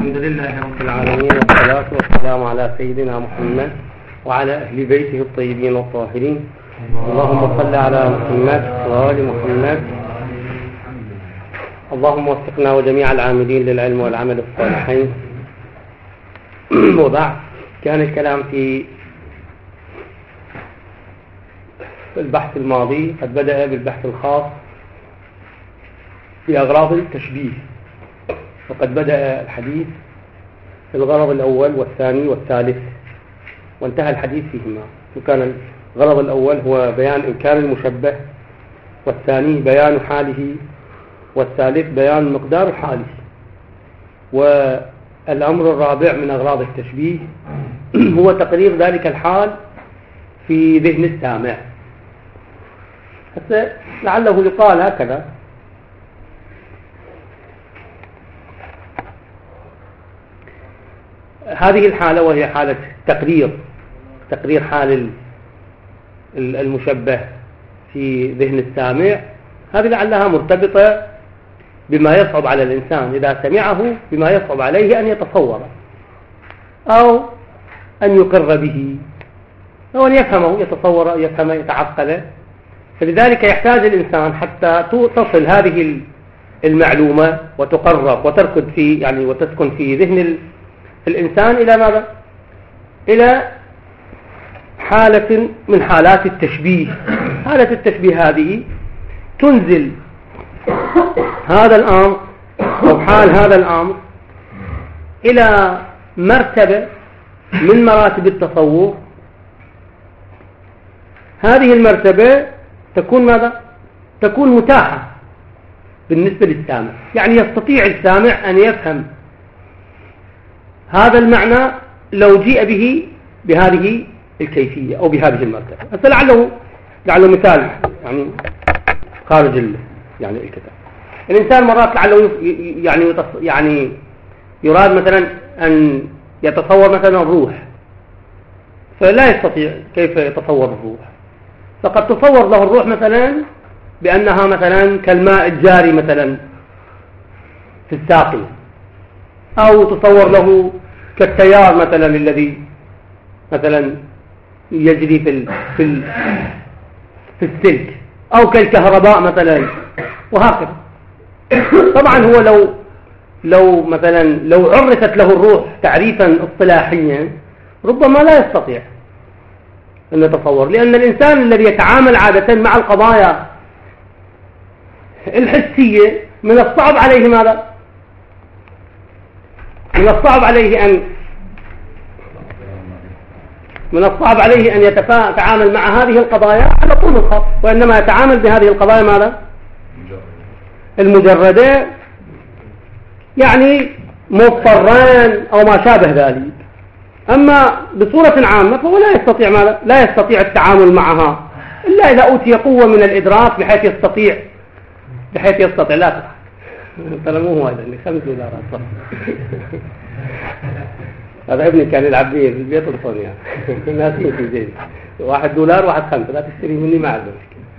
الحمد لله رب العالمين، والصلاة والسلام على سيدنا محمد وعلى أهل بيته الطيبين الطاهرين. اللهم صل على محمد وآل محمد. اللهم وفقنا وجميع العاملين للعلم والعمل الصالحين. وبعد، كان الكلام في البحث الماضي قد بدأ بالبحث الخاص في أغراض التشبيه، وقد بدأ الحديث في الغرض الأول والثاني والثالث، وانتهى الحديث فيهما. وكان الغرض الأول هو بيان إمكان المشبه، والثاني بيان حاله، والثالث بيان مقدار حاله. والأمر الرابع من أغراض التشبيه هو تقرير ذلك الحال في ذهن السامع. حتى لعله يقال هكذا: هذه الحالة وهي حالة تقرير حال المشبه في ذهن السامع، هذه لعلها مرتبطة بما يصعب على الإنسان إذا سمعه، بما يصعب عليه أن يتصوره أو أن يقر به أو أن يفهمه، يتصور، يفهم، يتعقله. فلذلك يحتاج الإنسان حتى تصل هذه المعلومة وتقرر وتركض في وتسكن في ذهن الإنسان إلى ماذا؟ إلى حالة من حالات التشبيه. حالة التشبيه هذه تنزل هذا الأمر أو حال هذا الأمر إلى مرتبة من مراتب التصور. هذه المرتبة تكون ماذا؟ تكون متاحة بالنسبة للسامع، يعني يستطيع السامع أن يفهم هذا المعنى لو جيء به بهذه الكيفية أو بهذه المرتبة. هذا لعله مثال خارج الكتاب. الإنسان مرات لعله يراد مثلا أن يتصور مثلا الروح، فلا يستطيع كيف يتصور الروح. فقد تصور له الروح مثلا بأنها مثلا كالماء الجاري مثلا في الساقية، أو تصور له كالتيار مثلا الذي مثلا يجري في السلك، أو كالكهرباء مثلا، وهكذا. طبعا هو لو عرفت له الروح تعريفا اصطلاحيا ربما لا يستطيع أن يتصور، لأن الإنسان الذي يتعامل عادة مع القضايا الحسية من الصعب عليه ماذا؟ من الصعب عليه أن يتعامل مع هذه القضايا على طول الخط، وإنما يتعامل بهذه القضايا ماذا؟ المجردة، مضطران أو ما شابه ذلك. أما بصورة عامة فهو لا يستطيع ماذا؟ لا يستطيع التعامل معها إلا إذا أوتي قوة من الإدراك بحيث يستطيع لا تضحك، ترى مو هو هذا اللي $5 هذا ابني كان يلعب به في البيت الصنيع الناس مثل زين $1 1.5 لا تشتري مني ما عندك.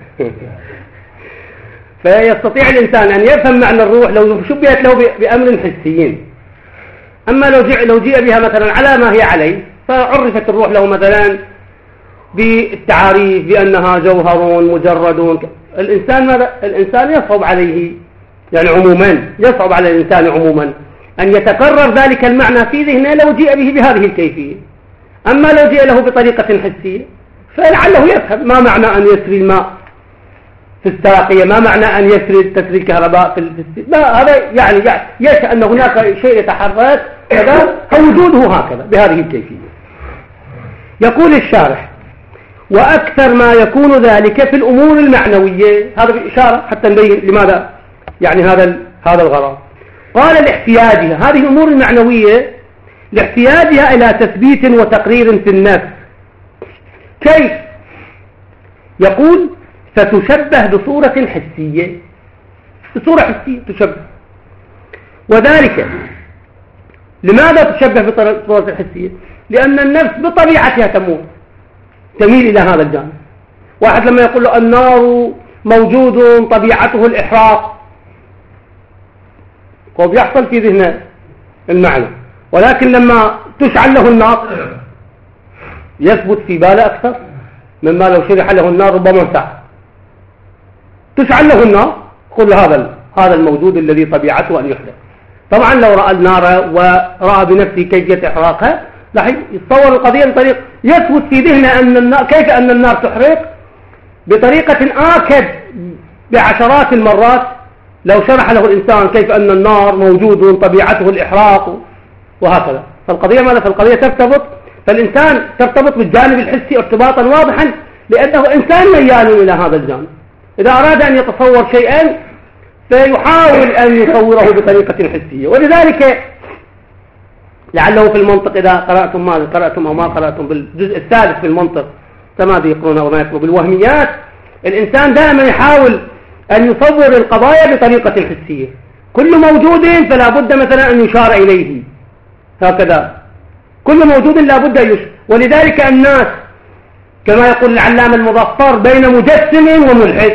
فيستطيع الإنسان أن يفهم معنى الروح لو شبهت له بأمر حسيين. أما لو جيء بها مثلا على ما هي عليه، فعرفت الروح له مثلا بالتعاريف بأنها جوهر مجرد، الإنسان يصعب عليه يصعب على الإنسان عموما أن يتكرر ذلك المعنى في ذهنه لو جيء به بهذه الكيفية. أما لو جيء له بطريقة حسية فلعله يفهم ما معنى أن يسري الماء في الساقية، ما معنى أن تسري الكهرباء في الساقية. هذا يشأ أن هناك شيء يتحرك كذا، فوجوده هكذا بهذه الكيفية. يقول الشارح: وأكثر ما يكون ذلك في الأمور المعنوية. هذا بإشارة حتى نبين لماذا هذا الغرض. قال: لاحتياجها، هذه الأمور المعنوية لاحتياجها إلى تثبيت وتقرير في النفس. كيف؟ يقول: فتشبه بصورة حسية، تشبه. وذلك لماذا تشبه بصورة حسية؟ لأن النفس بطبيعتها تميل إلى هذا الجانب. واحد لما يقول له النار موجود طبيعته الإحراق، وبيحصل في ذهنه المعنى، ولكن لما تشعل له النار يثبت في باله أكثر مما لو شرح له النار ربما ارتاح. تشعل له النار كل هذا الموجود الذي طبيعته أن يحدث. طبعا لو رأى النار ورأى بنفسه كيفية إحراقها راح يتصور القضية بطريقة يثبت في ذهنه أن النار كيف أن النار تحرق بطريقة آكد بعشرات المرات لو شرح له الإنسان كيف أن النار موجود طبيعته الإحراق وهكذا. فالقضية ماذا؟ فالقضية فالإنسان ترتبط بالجانب الحسي ارتباطا واضحا لأنه إنسان ميال إلى هذا الجانب. إذا أراد أن يتصور شيئا سيحاول أن يصوره بطريقة حسية. ولذلك لعله في المنطق إذا قرأتم أو ما قرأتم بالجزء الثالث في المنطق كما يقرون وما يقرون بالوهميات، الإنسان دائما يحاول أن يصور القضايا بطريقة حسية. كل موجود فلا بد مثلا أن يشار إليه هكذا، كل موجود لا بد أن يشار. ولذلك الناس كما يقول العلامة المظفر بين مجسم وملحد،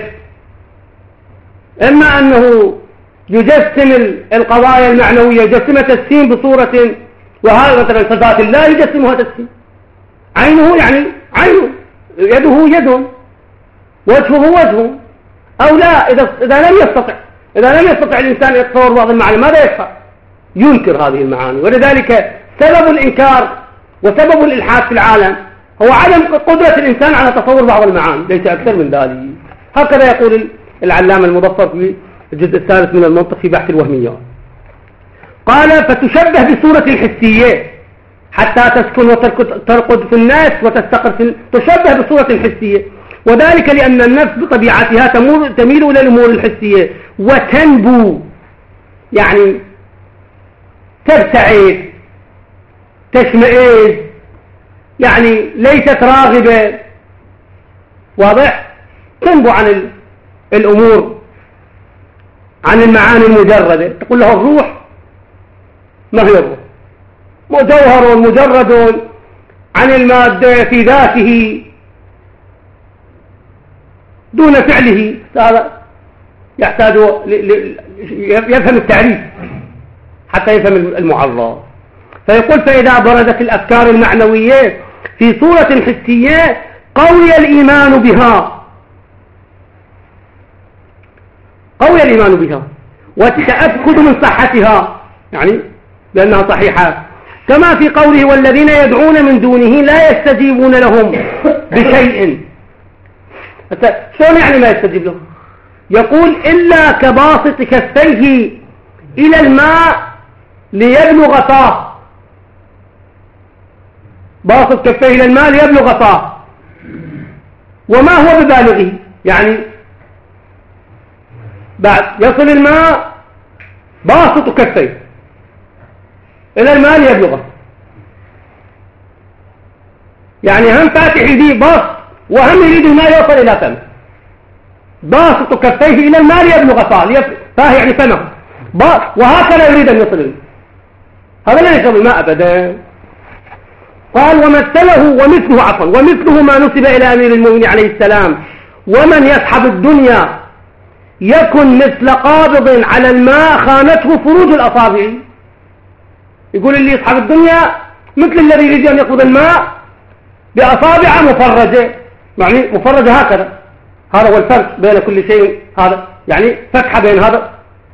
إما أنه يجسم القضايا المعنوية يجسمها تجسيم بصورة، وهذا مثلا صفات الله يجسمها تجسيم، عينه يعني عينه، يده يد، وجهه وجهه، أو لا إذا لم يستطع الإنسان يتصور بعض المعاني ماذا يفعل؟ ينكر هذه المعاني. ولذلك سبب الإنكار وسبب الإلحاد في العالم هو عدم قدرة الإنسان على تصور بعض المعاني، ليس أكثر من ذلك. هكذا يقول العلامة المظفر في الجزء الثالث من المنطق في بحث الوهميات. قال فتشبه بصورة حسية حتى تسكن وترقد في الناس وتستقر تشبه بصورة حسية، وذلك لأن النفس بطبيعتها تميل إلى الأمور الحسية وتنبو، يعني تبتعد تشمئز، يعني ليست راغبة، واضح؟ تنبو عن الأمور، عن المعاني المجردة. تقول له الروح، ما هي الروح؟ جوهر مجرد عن المادة في ذاته دون فعله. هذا يحتاج يفهم التعريف حتى يفهم المعرض. فيقول فإذا بردت الأفكار المعنوية في صورة حسية قوي الإيمان بها والتأكد من صحتها، يعني لأنها صحيحة، كما في قوله والذين يدعون من دونه لا يستجيبون لهم بشيء. شلون يعني ما يستجيب لهم؟ يقول إلا كباسط كفيه إلى الماء ليبلغ فاه، باسط كفيه إلى الماء ليبلغ فاه، وما هو ببالغه، يعني بعد يصل الماء باسط كفيه إلى الماء ليبلغه، يعني هم فاتح يديه باسط وهم يريد الماء يوصل إلى فمه، باسط كفيه إلى الماء ليبلغ فاه يعني فمه، وهكذا يريد أن يصل الماء. هذا لا يشرب الماء أبدا. قال ومثله ما نسب إلى أمير المؤمنين عليه السلام ومن يسحب الدنيا يكن مثل قابض على الماء خانته فروج الأصابع. يقول اللي يسحب الدنيا مثل الذي يريد أن يأخذ الماء بأصابع مفرجة، يعني مفرجة هكذا، هذا هو الفرق بين كل شيء، هذا يعني فتحة بين هذا،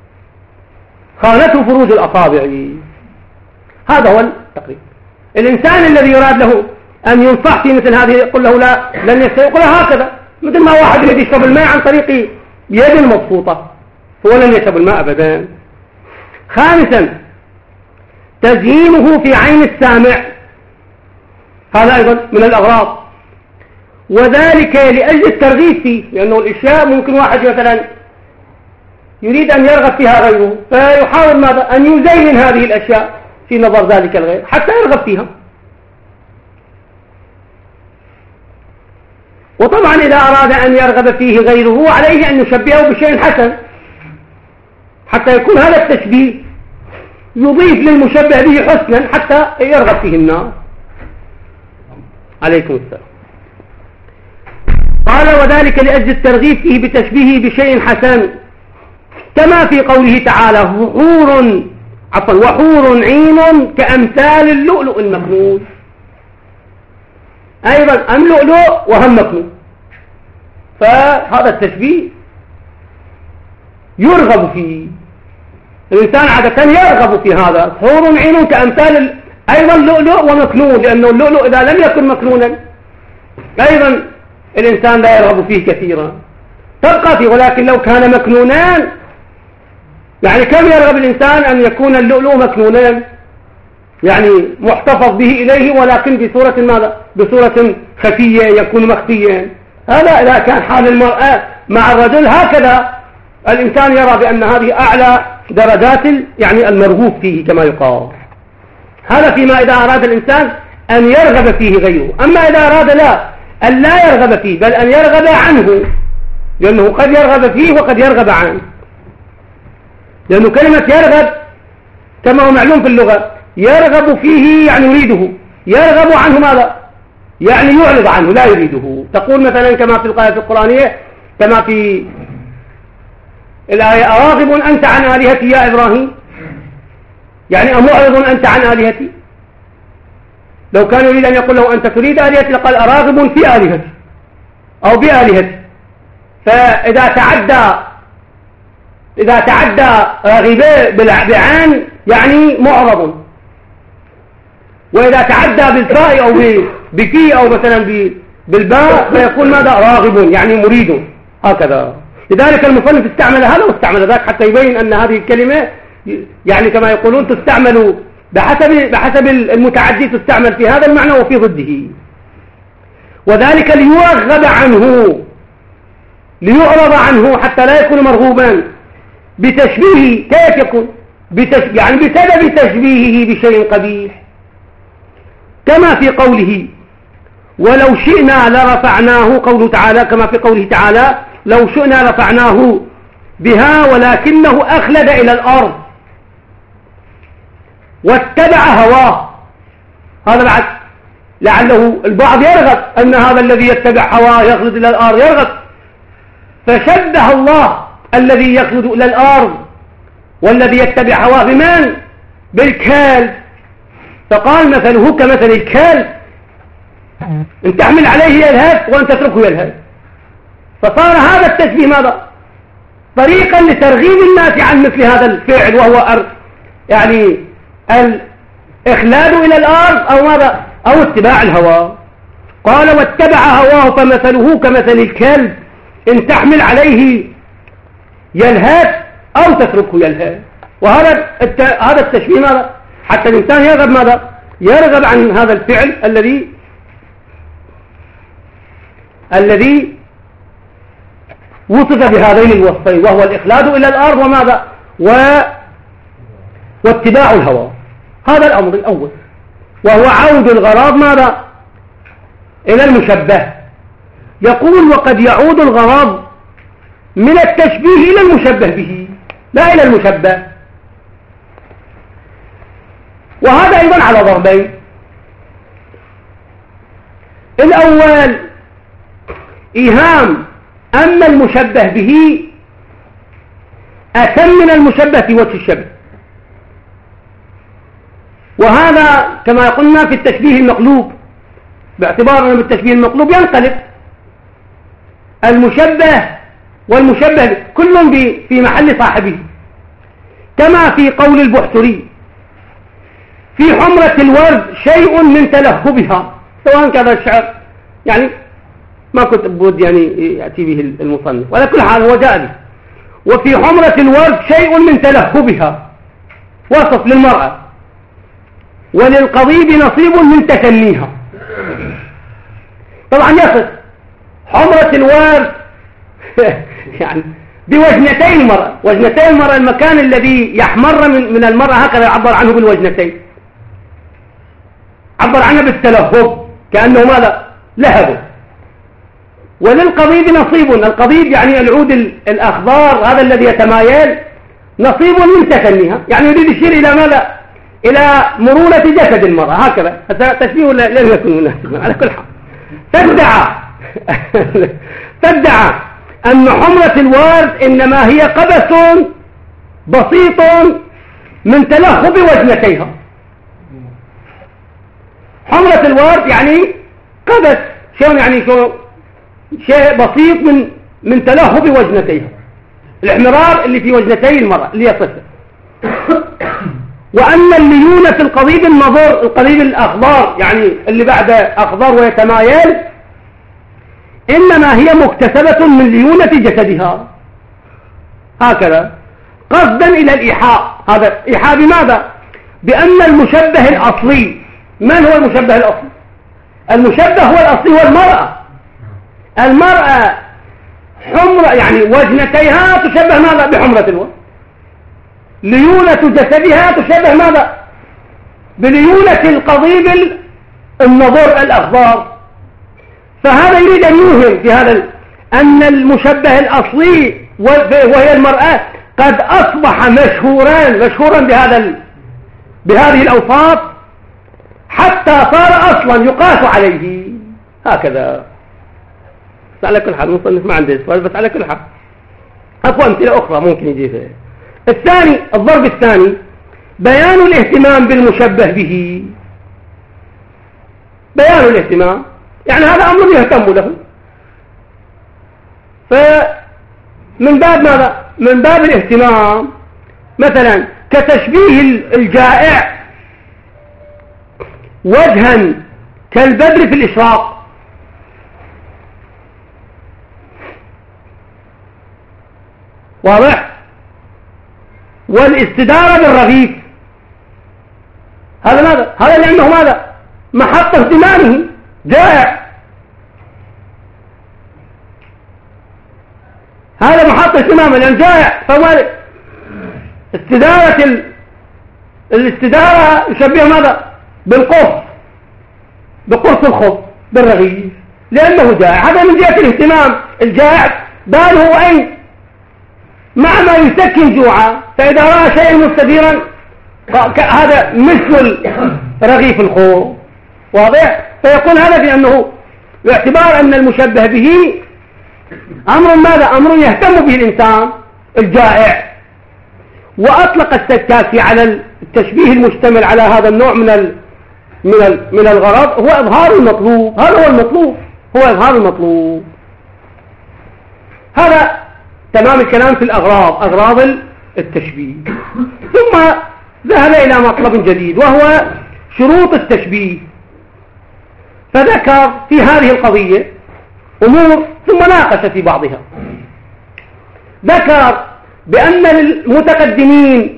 خانته فروج الأصابع. هذا هو التقريب. الإنسان الذي يراد له أن ينصح في مثل هذه يقول له لا لن يستطيع، يقول له هكذا، مثل ما واحد يريد يشرب الماء عن طريق يد مبسوطة هو لن يشرب الماء أبدا. خامسا تزيينه في عين السامع، هذا أيضا من الأغراض، وذلك لأجل الترغيب فيه، لأنه الأشياء ممكن واحد مثلا يريد أن يرغب فيها غيره فيحاول ماذا؟ أن يزين هذه الأشياء في نظر ذلك الغير حتى يرغب فيها. وطبعا إذا أراد أن يرغب فيه غيره عليه أن يشبهه بشيء حسن حتى يكون هذا التشبيه يضيف للمشبه به حسنا حتى يرغب فيه الناس. عليكم السلام. قال وذلك لأجل الترغيب فيه بتشبيهه بشيء حسن، كما في قوله تعالى حور عفوا وحور عين كأمثال اللؤلؤ المكنون. أيضا أم لؤلؤ وهم مكنون. فهذا التشبيه يرغب فيه، الإنسان عادة يرغب في هذا. حور عين كأمثال أيضا لؤلؤ ومكنون، لأنه اللؤلؤ إذا لم يكن مكنونا أيضا الإنسان لا يرغب فيه كثيرا، تبقى فيه. ولكن لو كان مكنونان، يعني كم يرغب الإنسان أن يكون اللؤلؤ مكنونا، يعني محتفظ به إليه، ولكن بصورة ماذا؟ بصورة خفية، يكون مخفيا. هذا إذا كان حال المرأة مع الرجل هكذا، الإنسان يرى بأن هذه أعلى درجات يعني المرغوب فيه كما يقال. هذا فيما إذا أراد الإنسان أن يرغب فيه غيره. أما إذا أراد أن لا يرغب فيه، بل أن يرغب عنه، لأنه قد يرغب فيه وقد يرغب عنه. لأنه كلمة يرغب كما هو معلوم في اللغة، يرغب فيه يعني يريده، يرغب عنه ماذا؟ يعني يعرض عنه لا يريده. تقول مثلا كما في الآية القرآنية، كما في الآية أراغب أنت عن آلهتي يا إبراهيم، يعني أمعرض أنت عن آلهتي. لو كان يريد أن يقول له أنت تريد آلهتي لقال أراغب في آلهتي أو بآلهتي. فإذا تعدى راغبة بعان يعني معرض، وإذا تعدى بالفاء أو بكي أو مثلا بالباء فيكون ماذا؟ راغب يعني مريد. هكذا. لذلك المصنف استعمل هذا واستعمل ذاك حتى يبين أن هذه الكلمة يعني كما يقولون تستعمل بحسب المتعدي، تستعمل في هذا المعنى وفي ضده. وذلك ليرغب عنه، ليعرض عنه حتى لا يكون مرغوبا بتشبيهه. كيف يكون؟ يعني بسبب تشبيهه بشيء قبيح، كما في قوله ولو شئنا لرفعناه، قوله تعالى كما في قوله تعالى لو شئنا رفعناه بها ولكنه أخلد إلى الأرض واتبع هواه. هذا بعد لعله البعض يرغب أن هذا الذي يتبع هواه يخلد إلى الأرض يرغب، فشبه الله الذي يخلد إلى الأرض والذي يتبع هواه بمن؟ بالكلب. فقال مثله كمثل الكلب، ان تحمل عليه يلهث وان تتركه يلهث. فصار هذا التشبيه ماذا؟ طريقا لترغيب الناس عن مثل هذا الفعل، وهو يعني الإخلاد إلى الأرض أو ماذا؟ أو اتباع الهوى. قال واتبع هواه فمثله كمثل الكلب إن تحمل عليه يلهث أو تتركه يلهث. وهذا التشبيه ماذا؟ حتى الإنسان يرغب ماذا؟ يرغب عن هذا الفعل الذي وصف بهذين الوصفين، وهو الإخلاد إلى الأرض وماذا؟ واتباع الهوى. هذا الأمر الأول، وهو عود الغرض ماذا؟ إلى المشبه. يقول وقد يعود الغرض من التشبيه إلى المشبه به لا إلى المشبه. وهذا أيضا على ضربين. الأول إيهام أما المشبه به أتم من المشبه في وجه الشبه، وهذا كما قلنا في التشبيه المقلوب، باعتبار أن التشبيه المقلوب ينقلب المشبه والمشبه كل في محل صاحبه، كما في قول البحتري في حمرة الورد شيء من تلهبها، سواء كان الشعر يعني ما كنت بود يعني يأتي به المصنف، ولا كل حال هو جاء به. وفي حمرة الورد شيء من تلهبها وصف للمرأة، وللقضيب نصيب من تكنيها. طبعا يصف حمرة الورد يعني بوجنتين المرأة، وجنتين المرأة المكان الذي يحمر من المرأة هكذا يعبر عنه بالوجنتين، عبر عنه بالتلهب كأنه ماذا؟ لهبه. وللقضيب نصيب، القضيب يعني العود الأخضر هذا الذي يتمايل، نصيب من تكنيها، يعني يريد يشير إلى ماذا؟ إلى مرونة جسد المرأة هكذا. تشبيه لم يكن مناسبا على كل حال. تدعى أن حمرة الورد إنما هي قبس بسيط من تلهب وجنتيها. حمرة الورد يعني قبس، شيء يعني شيء بسيط من تلهب وجنتيها، الاحمرار اللي في وجنتي المرأة اللي هي صفة. وأن الليونة في القضيب النظر، القضيب الأخضر يعني اللي بعد أخضر ويتمايل، إنما هي مكتسبة من ليونة جسدها، هكذا قصدا إلى الإيحاء. هذا إيحاء بماذا؟ بأن المشبه الأصلي، من هو المشبه الأصلي؟ المشبه هو الأصلي هو المرأة. المرأة حمرة يعني وجنتيها تشبه ماذا؟ بحمرة الورد. ليونة جسدها تشبه ماذا؟ بليونة القضيب النظر الأخضر. فهذا يريد أن يوهم في هذا أن المشبه الأصلي وهي المرأة قد أصبح مشهورا بهذه الأوصاف، حتى صار أصلا يقاس عليه. هكذا. بس على كل حال المصنف ما عنده سؤال، بس على كل حال أكو أمثلة أخرى ممكن يجي فيها. الثاني، الضرب الثاني بيان الاهتمام بالمشبه به. بيان الاهتمام يعني هذا أمر يهتم له، فمن باب ماذا؟ من باب الاهتمام، مثلا كتشبيه الجائع وجها كالبدر في الإشراق. واضح؟ والاستدارة بالرغيف، هذا ماذا؟ هذا لأنه ماذا؟ محط اهتمامه، جائع، هذا محط اهتمامه لأن جائع. فهو الاستدارة يشبه ماذا؟ بالقرص، بقرص الخبز بالرغيف، لأنه جائع. هذا من جهة الاهتمام. الجائع باله أين؟ مع ما يسكن جوعا، فإذا رأى شيئا مستديرا هذا مثل رغيف الخبز. واضح؟ فيقول هذا بأنه باعتبار أن المشبه به أمر ماذا؟ أمر يهتم به الإنسان الجائع. وأطلق السكاكي على التشبيه المشتمل على هذا النوع من الغرض هو إظهار المطلوب. هذا هو المطلوب، هو إظهار المطلوب. هذا تمام الكلام في الأغراض، أغراض التشبيه. ثم ذهب إلى مطلب جديد وهو شروط التشبيه، فذكر في هذه القضية أمور ثم ناقش في بعضها. ذكر بأن المتقدمين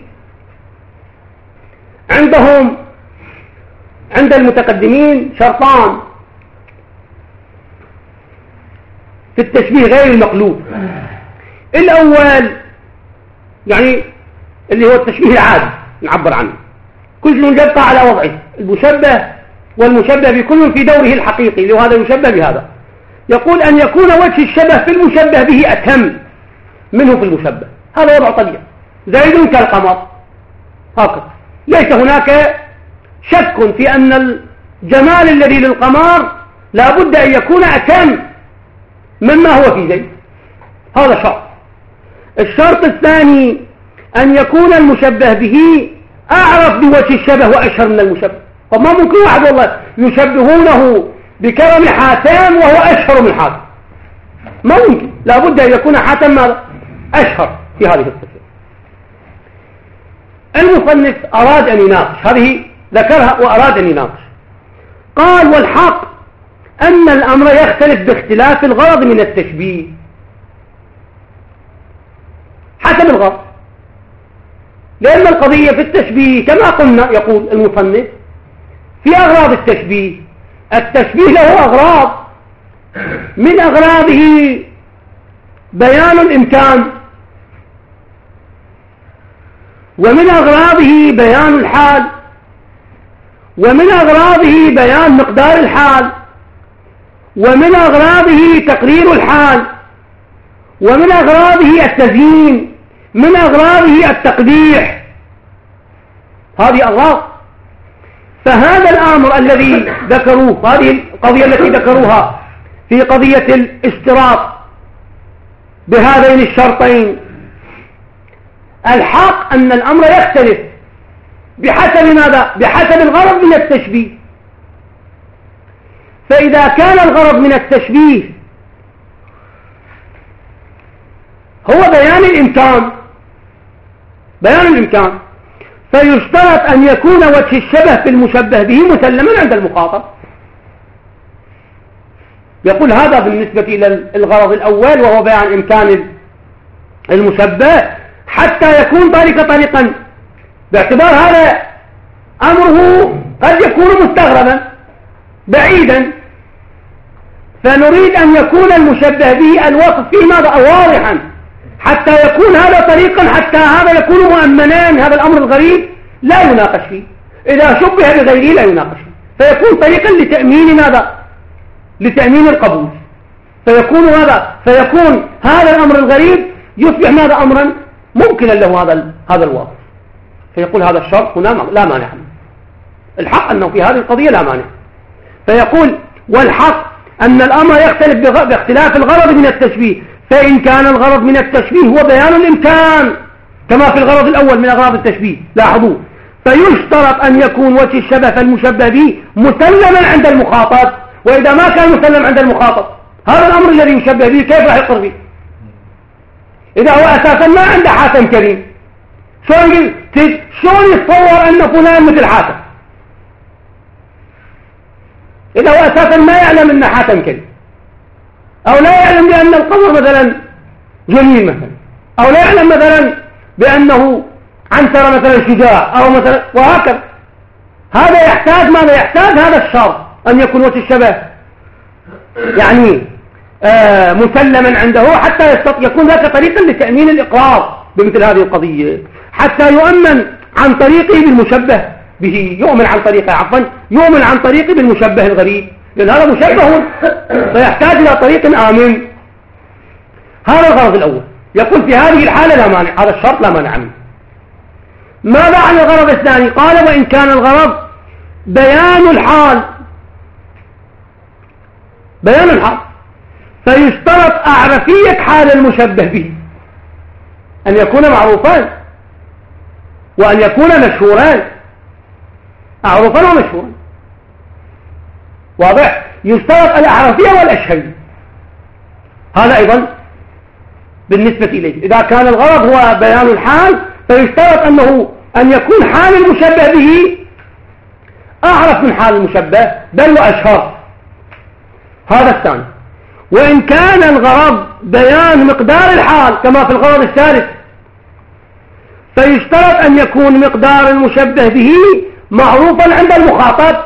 عند المتقدمين شرطان في التشبيه غير المقلوب. الأول يعني اللي هو التشبيه العادي نعبر عنه، كل يبقى على وضعه، المشبه والمشبه بكل في دوره الحقيقي، وهذا يشبه بهذا. يقول أن يكون وجه الشبه في المشبه به أتم منه في المشبه، هذا وضع طبيعي. زيد كالقمر، هكذا ليس هناك شك في أن الجمال الذي للقمر لا بد أن يكون أتم مما هو في زيد، هذا شرط. الشرط الثاني أن يكون المشبه به أعرف بوجه الشبه وأشهر من المشبه. فما ممكن واحد والله يشبهونه بكرم حاتم وهو أشهر من حاتم، ما ممكن، لا بد أن يكون حاتم ماذا؟ أشهر في هذه الصفة. المصنف أراد أن يناقش هذه، ذكرها وأراد أن يناقش. قال: والحق أن الأمر يختلف باختلاف الغرض من التشبيه، حسب الغرض. لأن القضية في التشبيه كما قلنا، يقول المصنف، في أغراض التشبيه. التشبيه له أغراض، من أغراضه بيان الإمكان، ومن أغراضه بيان الحال، ومن أغراضه بيان مقدار الحال، ومن أغراضه تقرير الحال، ومن أغراضه التزيين، من أغراضه التقبيح. هذه أغراض. فهذا الأمر الذي ذكروه، هذه القضية التي ذكروها في قضية الاشتراط بهذين الشرطين، الحق أن الأمر يختلف بحسب ماذا؟ بحسب الغرض من التشبيه. فإذا كان الغرض من التشبيه هو بيان الإمكان فيشترط أن يكون وجه الشبه في المشبه به مسلما عند المخاطب. يقول هذا بالنسبة إلى الغرض الأول وهو بيان إمكان المشبه، حتى يكون ذلك طريقا، باعتبار هذا أمره قد يكون مستغربا بعيدا، فنريد أن يكون المشبه به الوصف فيه ماذا؟ واضحا، حتى يكون هذا طريقا، حتى هذا يكون مؤمنان، هذا الأمر الغريب لا يناقش فيه، إذا شبه بغيره لا يناقش فيه، فيكون طريقا لتأمين ماذا؟ لتأمين القبول. فيكون هذا الأمر الغريب يصبح ماذا؟ أمرا ممكنا له هذا الوصف. فيقول هذا الشرط هنا لا مانع منه. الحق أنه في هذه القضية لا مانع. فيقول والحق أن الأمر يختلف باختلاف الغرض من التشبيه، فإن كان الغرض من التشبيه هو بيان الإمكان كما في الغرض الأول من أغراض التشبيه، لاحظوا، فيشترط أن يكون وجه الشبه فالمشبه به مسلما عند المخاطب. وإذا ما كان مسلم عند المخاطب هذا الأمر الذي يشبه به كيف راح يقر به؟ إذا هو أساسا ما عنده حاتم كريم، شلون يتصور أن فلان مثل حاتم إذا هو أساسا ما يعلم أن حاتم كريم، أو لا يعلم بأن القمر مثلا جميل مثلا، أو لا يعلم مثلا بأنه عنتر مثلا شجاع، أو مثلا وهكذا. هذا يحتاج ماذا؟ يحتاج هذا الشرط أن يكون وجه الشبه يعني مسلما عنده، حتى يكون ذاك طريقا لتأمين الإقرار بمثل هذه القضية، حتى يؤمن عن طريقه بالمشبه به، يؤمن عن طريقه بالمشبه الغريب، لأن هذا مشبه فيحتاج إلى طريق آمن. هذا الغرض الأول. يقول في هذه الحالة لا مانع، هذا الشرط لا مانع منه. ماذا عن الغرض الثاني؟ قال وإن كان الغرض بيان الحال فيشترط أعرفية حال المشبه به، أن يكون معروفان وأن يكون مشهوران، معروفا ومشهورا، واضح؟ يشترط الأعرفية والأشهرية. هذا أيضا بالنسبة إليه، إذا كان الغرض هو بيان الحال فيشترط أن يكون حال المشبه به أعرف من حال المشبه بل وأشهر. هذا الثاني. وإن كان الغرض بيان مقدار الحال كما في الغرض الثالث فيشترط أن يكون مقدار المشبه به معروفا عند المخاطب،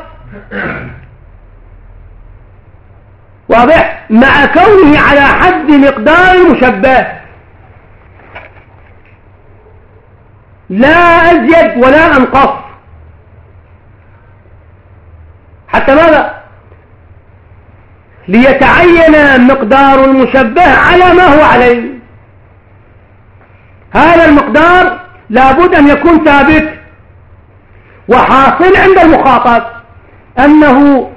واضح؟ مع كونه على حد مقدار المشبه، لا أزيد ولا أنقص. حتى ماذا؟ ليتعين مقدار المشبه على ما هو عليه. هذا المقدار لابد أن يكون ثابت، وحاصل عند المخاطب أنه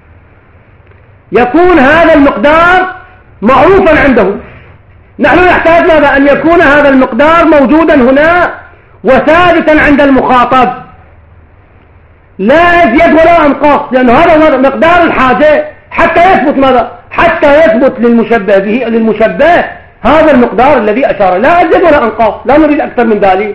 يكون هذا المقدار معروفا عنده. نحن نحتاج ماذا؟ أن يكون هذا المقدار موجودا هنا وثابتا عند المخاطب، لا أزيد ولا أنقص، لأن هذا مقدار الحاجة حتى يثبت ماذا؟ حتى يثبت للمشبه هذا المقدار الذي أشار، لا أزيد ولا أنقص، لا نريد أكثر من ذلك.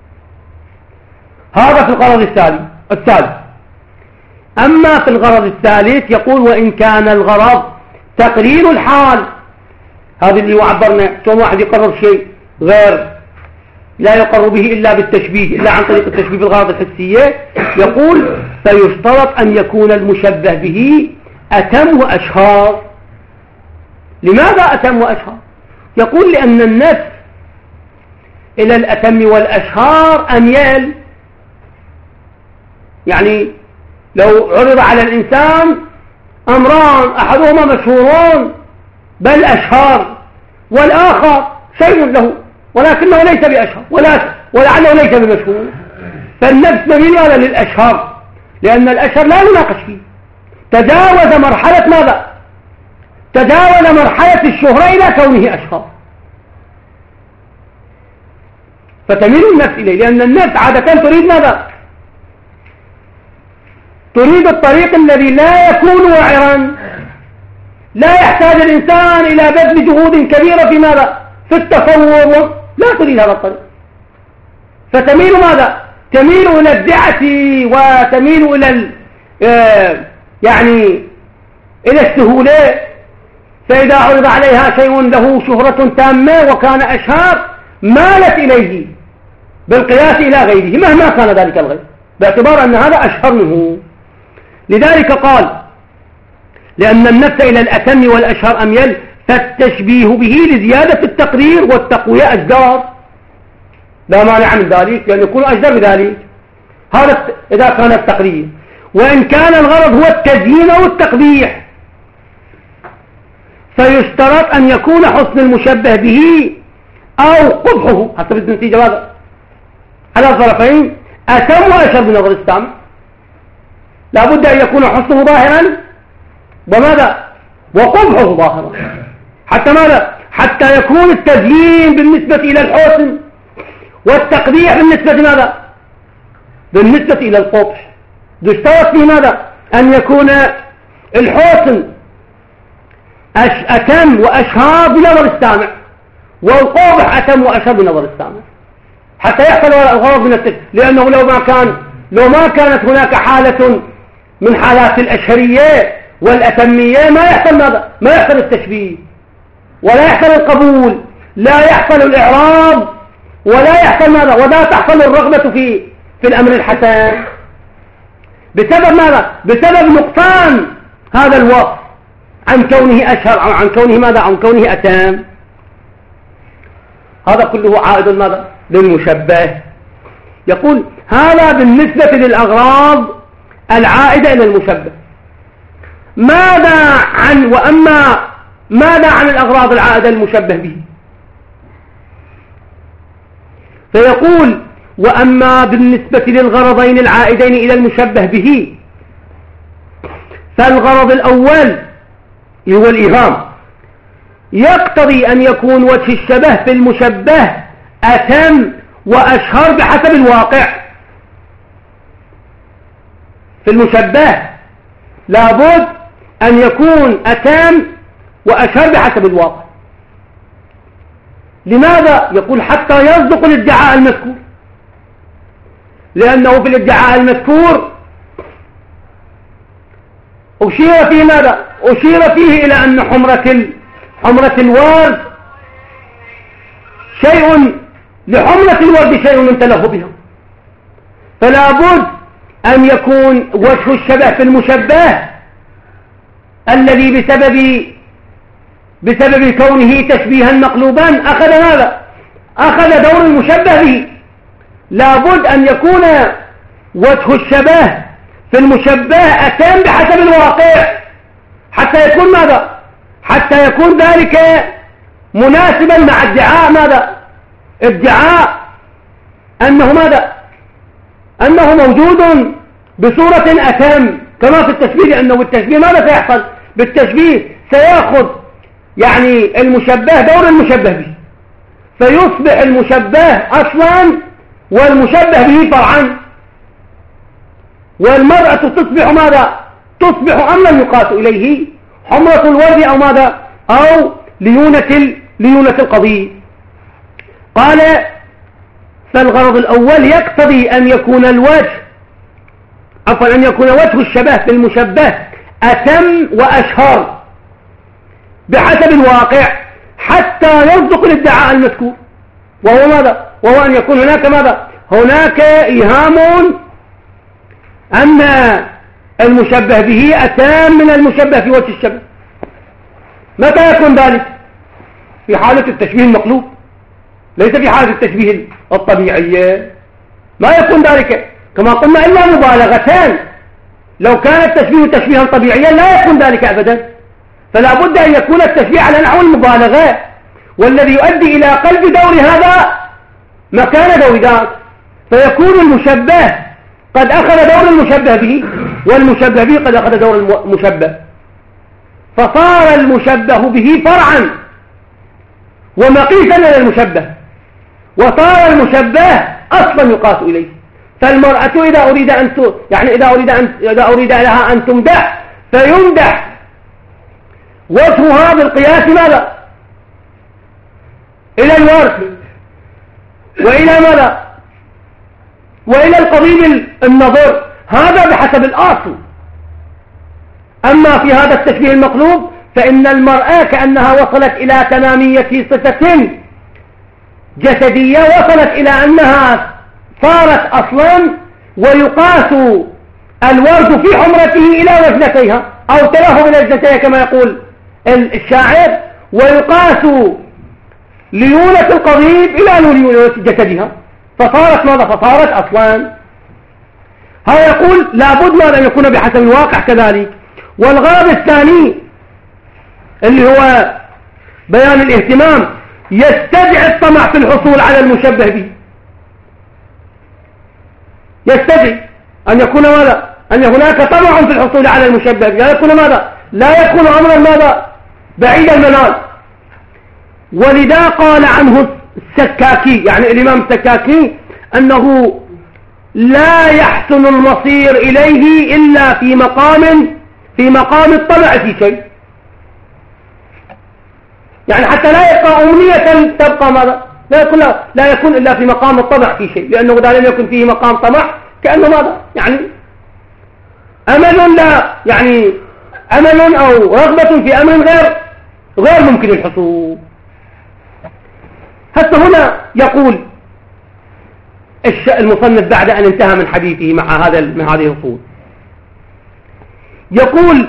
هذا في الغرض الثالث. أما في الغرض الثالث يقول وإن كان الغرض تقرير الحال، هذا اللي يعبرنا كم واحد يقرر شيء غير لا يقر به إلا بالتشبيه، إلا عن طريق التشبيه بالغرض الحسية، يقول فيشترط أن يكون المشبه به أتم وأشهار. لماذا أتم وأشهار؟ يقول لأن النفس إلى الأتم والأشهار أميال. يعني لو عرض على الإنسان أمران أحدهما مشهورون بل أشهار، والآخر شيء له ولكنه ليس بأشهر ولعله ليس بمشهور، فالنفس مميلة للأشهر، لأن الأشهر لا يناقش فيه، تجاوز مرحلة ماذا؟ تجاوز مرحلة الشهرة إلى كونه أشهر، فتميل النفس إليه، لأن النفس عادة تريد ماذا؟ تريد الطريق الذي لا يكون وعرا، لا يحتاج الإنسان إلى بذل جهود كبيرة في ماذا؟ في التصور. لا تريد هذا الطريق، فتميل ماذا؟ تميل إلى الدعة وتميل إلى يعني إلى السهولة. فإذا عرض عليها شيء له شهرة تامة وكان أشهر مالت إليه بالقياس إلى غيره مهما كان ذلك الغير، باعتبار أن هذا أشهر منه. لذلك قال لأن النفس إلى الأتم والأشهر أميل، فالتشبيه به لزيادة التقرير والتقوية أجدار، لا مانع من ذلك لأن يكون أجدر بذلك. هذا إذا كان التقرير، وإن كان الغرض هو التزيين أو التقبيح فيشترط أن يكون حسن المشبه به أو قبحه حسب النتيجة هذا على الطرفين أتم وأشهر بنظر السامع. لا بد أن يكون حسنه ظاهرا وماذا؟ وقبحه ظاهرا. حتى ماذا؟ حتى يكون التزيين بالنسبة إلى الحسن والتقبيح بالنسبة ماذا؟ بالنسبة إلى القبح. يشترط فيه ماذا؟ أن يكون الحسن أتم وأشهر بنظر السامع، والقبح أتم وأشهر بنظر السامع، حتى يحصل الغرض من التشبيه. لأنه لو ما كانت هناك حالة من حالات الأشهرية والأتمية ما يحصل ماذا؟ ما يحصل التشبيه ولا يحصل القبول، لا يحصل الإعراض ولا يحصل ماذا؟ ولا تحصل الرغبة في الأمر الحسن. بسبب ماذا؟ بسبب نقصان هذا الوصف عن كونه أشهر أو عن كونه ماذا؟ عن كونه أتم. هذا كله عائد ماذا؟ للمشبه. يقول هذا بالنسبة للأغراض العائدة إلى المشبه. ماذا عن الأغراض العائدة للمشبه به؟ فيقول وأما بالنسبة للغرضين العائدين إلى المشبه به فالغرض الأول هو الإيهام، يقتضي أن يكون وجه الشبه في المشبه أتم وأشهر بحسب الواقع. في المشبه لابد أن يكون أتم وأشهر بحسب الواقع. لماذا؟ يقول حتى يصدق الادعاء المذكور، لأنه في الادعاء المذكور أشير فيه ماذا؟ أشير فيه إلى أن حمرة الورد شيء، لحمرة الورد شيء من تلهبها، فلا بد أن يكون وجه الشبه في المشبه الذي بسبب كونه تشبيها مقلوبا أخذ ماذا؟ أخذ دور المشبه به. لا بد أن يكون وجه الشبه في المشبه أتم بحسب الواقع، حتى يكون ماذا؟ حتى يكون ذلك مناسبا مع ادعاء ماذا؟ ادعاء أنه ماذا؟ أنه موجود بصورة أتم كما في التشبيه. لأنه بالتشبيه ماذا سيحصل؟ بالتشبيه سيأخذ يعني المشبه دور المشبه به، فيصبح المشبه أصلا والمشبه به فرعا، والمرأة تصبح ماذا؟ تصبح أمرا يقاس إليه حمرة الورد أو ماذا؟ أو ليونة القضية. قال فالغرض الأول يقتضي أن يكون أن يكون وجه الشبه في المشبه أتم وأشهر بحسب الواقع حتى يصدق الادعاء المذكور، وهو ماذا؟ وهو أن يكون هناك ماذا؟ هناك إيهام أن المشبه به أتم من المشبه في وجه الشبه. متى يكون ذلك؟ في حالة التشبيه المقلوب، ليس في حالة التشبيه الطبيعية. ما يكون ذلك كما قلنا إلا مبالغتان. لو كان التشبيه تشبيها طبيعيا لا يكون ذلك أبدا، فلا بد أن يكون التشبيه على نحو المبالغة، والذي يؤدي إلى قلب دور هذا مكان دور ذاك، فيكون المشبه قد أخذ دور المشبه به، والمشبه به قد أخذ دور المشبه، فصار المشبه به فرعا ومقيسا إلى المشبه، وصار المشبه أصلا يقاس إليه. فالمرأة إذا أريد إذا أريد لها أن تمدح فيمدح وجهها بالقياس ماذا؟ إلى الورد وإلى ماذا؟ وإلى القضيب النظر، هذا بحسب الأصل. أما في هذا التشبيه المقلوب فإن المرأة كأنها وصلت إلى تمامية صفة جسدية، وصلت إلى أنها صارت أصلا، ويقاس الورد في حمرته إلى وجنتيها أو تلاه إلى وجنتيها كما يقول الشاعر، ويقاس ليونة القضيب إلى ليونة جسدها، فصارت ماذا؟ فصارت أصلا. هذا يقول لابد من أن يكون بحسب الواقع كذلك. والغرض الثاني اللي هو بيان الاهتمام يستدعي الطمع في الحصول على المشبه به، يستدعي أن يكون ماذا؟ أن هناك طمع في الحصول على المشبه به، لا يكون ماذا؟ لا يكون أمرا ماذا؟ بعيد المنال. ولذا قال عنه السكاكي، يعني الإمام السكاكي، أنه لا يحسن المصير إليه إلا في مقام الطمع في شيء، يعني حتى لا يبقى أمنية تبقى ماذا؟ لا يكون إلا في مقام الطمع في شيء، لأنه إذا لم يكن فيه مقام طمع كأنه ماذا؟ يعني أمل أو رغبة في أمر غير ممكن الحصول. حتى هنا يقول المصنف بعد أن انتهى من حديثه من هذه الأصول، يقول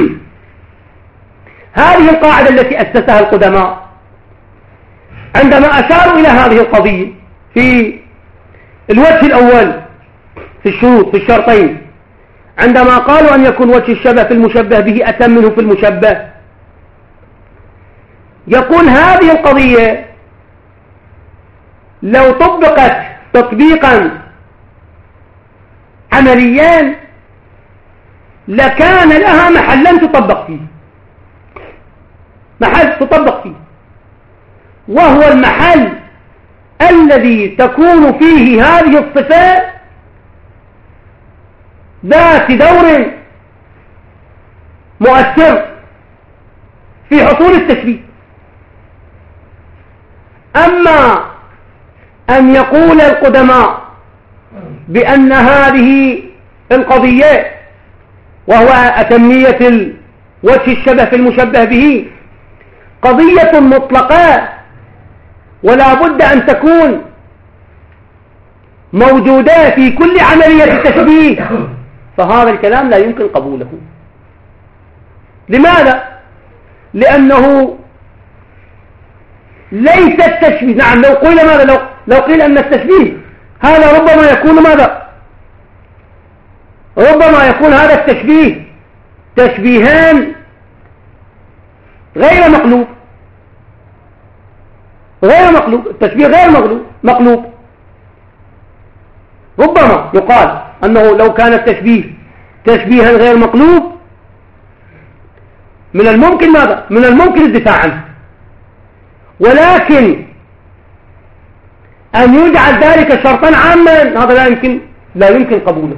هذه القاعدة التي أسسها القدماء عندما أشاروا إلى هذه القضية في الوجه الأول في الشروط، في الشرطين، عندما قالوا أن يكون وجه الشبه في المشبه به أتم منه في المشبه، يقول هذه القضية لو طبقت تطبيقا عمليا لكان لها محلا تطبق فيه، محل تطبق فيه، وهو المحل الذي تكون فيه هذه الصفات ذات دور مؤثر في حصول التشبيه. أما أن يقول القدماء بأن هذه القضية وهو أتمية وجه الشبه في المشبه به قضية مطلقة ولا بد أن تكون موجودة في كل عملية التشبيه، فهذا الكلام لا يمكن قبوله. لماذا؟ لأنه ليس التشبيه، نعم لو قيل ماذا؟ لو قيل أن التشبيه هذا ربما يكون ماذا؟ ربما يكون هذا التشبيه تشبيهان غير مقلوب، التشبيه غير مقلوب. ربما يقال أنه لو كان التشبيه تشبيها غير مقلوب من الممكن ماذا؟ من الممكن الدفاع عنه، ولكن أن يجعل ذلك شرطا عاما هذا لا يمكن قبوله.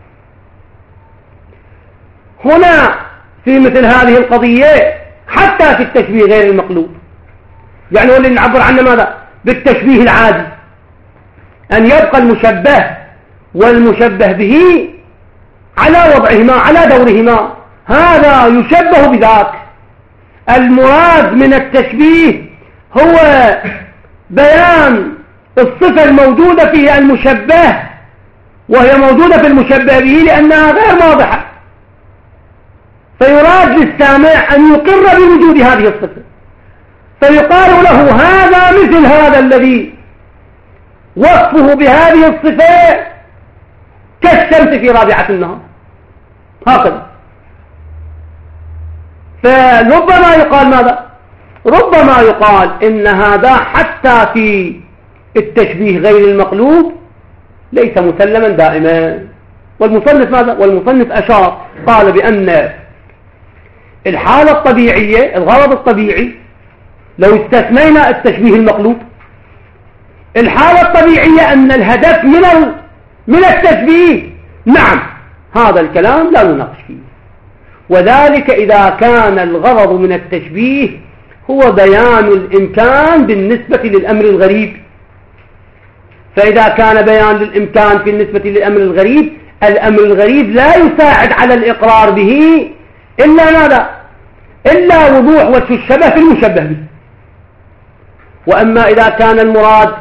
هنا في مثل هذه القضية حتى في التشبيه غير المقلوب، يعني هو اللي نعبر عنه ماذا؟ بالتشبيه العادي، أن يبقى المشبه والمشبه به على وضعهما على دورهما، هذا يشبه بذاك. المراد من التشبيه هو بيان الصفة الموجودة في المشبه وهي موجودة في المشبه به لأنها غير واضحة، فيراد للسامع أن يقر بوجود هذه الصفة، فيقال له هذا مثل هذا الذي وصفه بهذه الصفة كالشمس في رابعة النهار، هكذا. فربما يقال ماذا؟ ربما يقال إن هذا حتى في التشبيه غير المقلوب ليس مسلما دائما. والمصنف ماذا؟ والمصنف أشار قال بأن الحالة الطبيعية، الغرض الطبيعي، لو استثنينا التشبيه المقلوب، الحالة الطبيعية أن الهدف من التشبيه، نعم هذا الكلام لا نناقش فيه. وذلك إذا كان الغرض من التشبيه هو بيان الإمكان بالنسبة للأمر الغريب. فإذا كان بيان للإمكان بالنسبة للأمر الغريب، الأمر الغريب لا يساعد على الإقرار به إلا ماذا؟ إلا وضوح وجه الشبه في المشبه به. وأما إذا كان المراد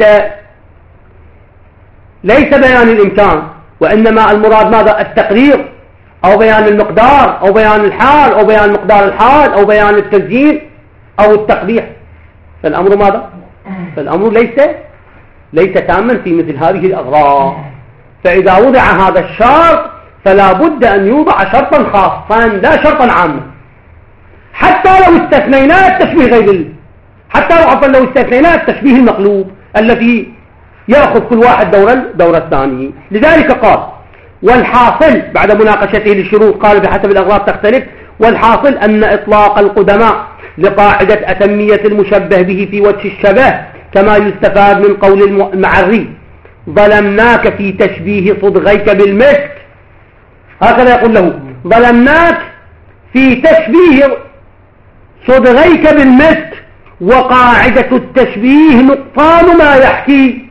ليس بيان الإمكان، وإنما المراد ماذا؟ التقرير، أو بيان المقدار، أو بيان الحال، أو بيان مقدار الحال، أو بيان التسجيل، أو التقبيح، فالأمر ماذا؟ فالأمر ليس تاما في مثل هذه الأغراض. فإذا وضع هذا الشرط فلا بد أن يوضع شرطا خاصا لا شرطا عاما، حتى لو استثنينا التشبيه حتى لو استثنينا التشبيه المقلوب الذي يأخذ كل واحد دور الثاني. لذلك قال والحاصل بعد مناقشته للشروط، قال بحسب الأغراض تختلف، والحاصل أن إطلاق القدماء لقاعدة أتمية المشبه به في وجه الشبه كما يستفاد من قول المعري ظلمناك في تشبيه صدغيك بالمسك، هكذا يقول له ظلمناك في تشبيه صدغيك بالمسك، وقاعدة التشبيه نقصان ما يحكي.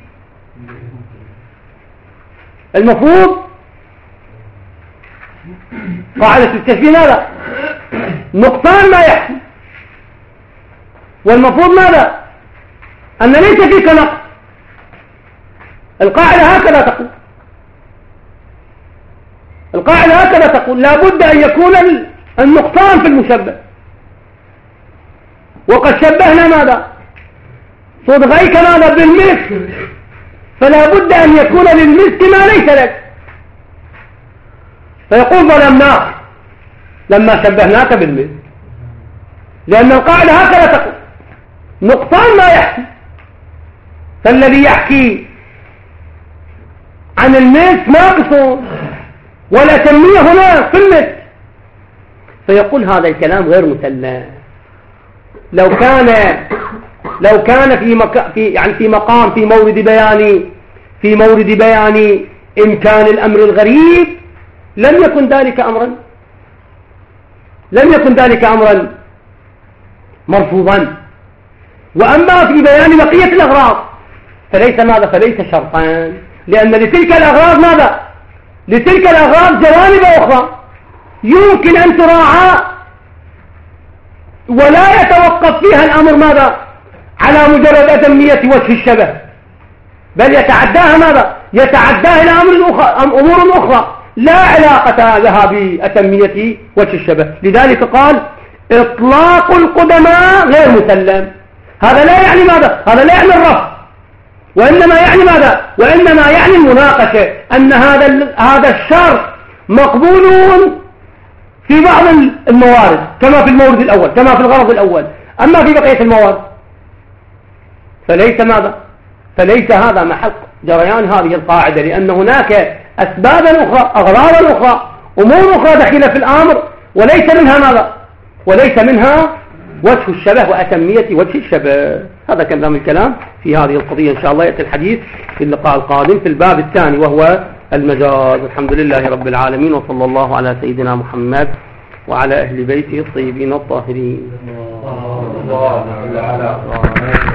المفروض قاعدة التشبيه ماذا؟ نقصان ما يحكي. والمفروض ماذا؟ أن ليس فيك نقص. القاعدة هكذا تقول، القاعدة هكذا تقول لا بد أن يكون النقصان في المشبه. وقد شبهنا ماذا؟ صدغيك ماذا؟ بالمسك، فلا بد أن يكون للمسك ما ليس لك. فيقول ظلمناك لما شبهناك بالمسك، لأن القاعدة هكذا تقول نقصان ما يحكي. فالذي يحكي عن المسك ناقص، ولا تنمية هنا في المسك. فيقول هذا الكلام غير مسلم. لو كان في مقام في مورد بيان إمكان الأمر الغريب لم يكن ذلك أمرا مرفوضا. وأما في بيان بقية الأغراض فليس شرطا، لأن لتلك الأغراض ماذا؟ لتلك الأغراض جوانب أخرى يمكن أن تراعى، ولا يتوقف فيها الأمر ماذا؟ على مجرد أتمية وجه الشبه، بل يتعداها ماذا؟ يتعداها إلى أمور أخرى لا علاقة لها بأتمية وجه الشبه. لذلك قال إطلاق القدماء غير مسلم. هذا لا يعني ماذا؟ هذا لا يعني الرفض، وإنما يعني ماذا؟ وإنما يعني المناقشة، أن هذا الشرط مقبول في بعض الموارد كما في المورد الأول، كما في الغرض الأول. أما في بقية الموارد فليس هذا محل جريان هذه القاعدة، لأن هناك أسبابا أخرى، أغراضا أخرى، أمور أخرى دخيلة في الأمر، وليس منها ماذا؟ وليس منها وجه الشبه وأتمية وجه الشبه. هذا كلام الكلام في هذه القضية. إن شاء الله يأتي الحديث في اللقاء القادم في الباب الثاني وهو المجاز. الحمد لله رب العالمين، وصلى الله على سيدنا محمد وعلى أهل بيته الطيبين الطاهرين.